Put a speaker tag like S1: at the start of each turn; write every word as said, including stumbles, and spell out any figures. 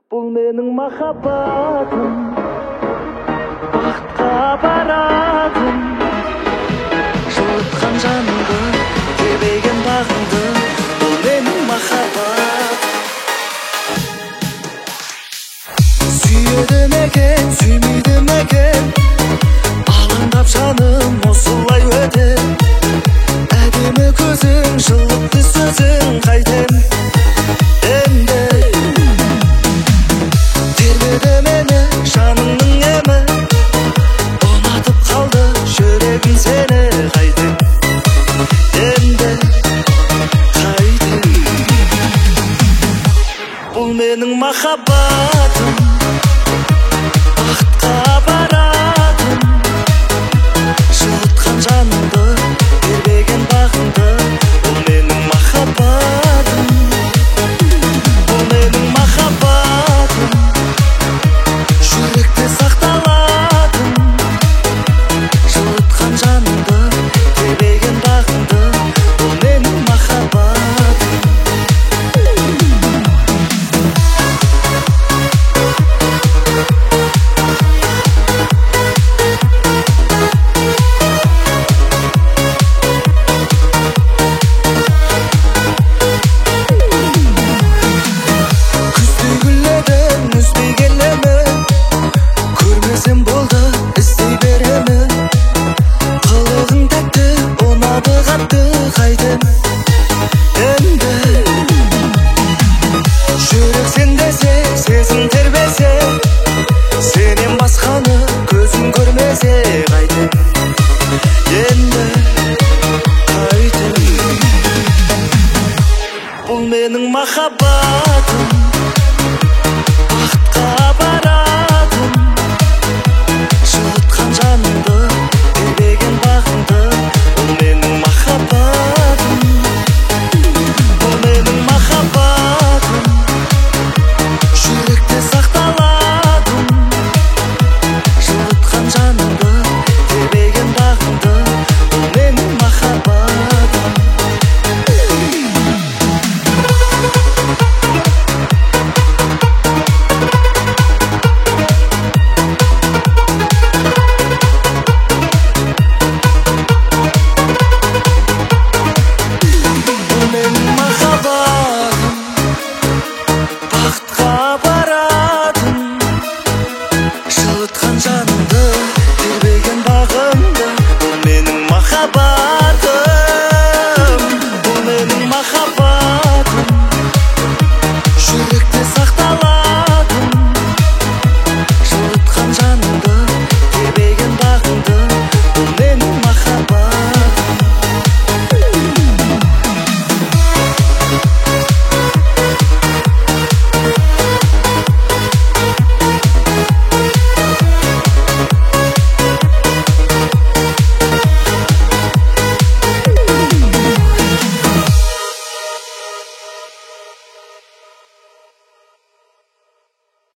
S1: Бұл менің махаббатым, бақытқа апаратын, жылытқан жанымды, тербеген бағымды. Бұл менің махаббат. Сүйеді мекен, сүймейді мекен, алаңдап жаным осылай өтер. Әдемі көзің, жылытты сөзің, қайтем енді. Тербеді мені жаныңның емі, ұнатып қалды жүрегім сені, қайтем енді, қайтем. Бұл менің махаббатым, бақытқа апаратын, жылытқан жанымды, тербеген бағымды. Бұл менің махаббатым, бұл менің махаббатым, жүректе сақталатын, жылытқан жанымды, тербеген бағымды. Бұл менің махаббатым. Күздей гүлдерін үзбей келемін, көрмесем болды іздей беремін. Қылығың тәтті, ұнады қатты, қайтем енді. Жүрек сен десе, сезім тербесе, сенен басқаны көзім көрмесе, қайтем енді, қайтем. Бұл менің махаббатым, бақытқа апаратын, жылытқан жанымды, тербеген бағымды. Бұл менің махаббатым, бұл менің махаббатым, жүректе сақталатын, жылытқан жанымды, тербеген бағымды. Бұл менің махаббатым. Бұл менің махаббатым, бақытқа апаратын, жылытқан жанымды, тербеген бағымды. Бұл менің махаббатым.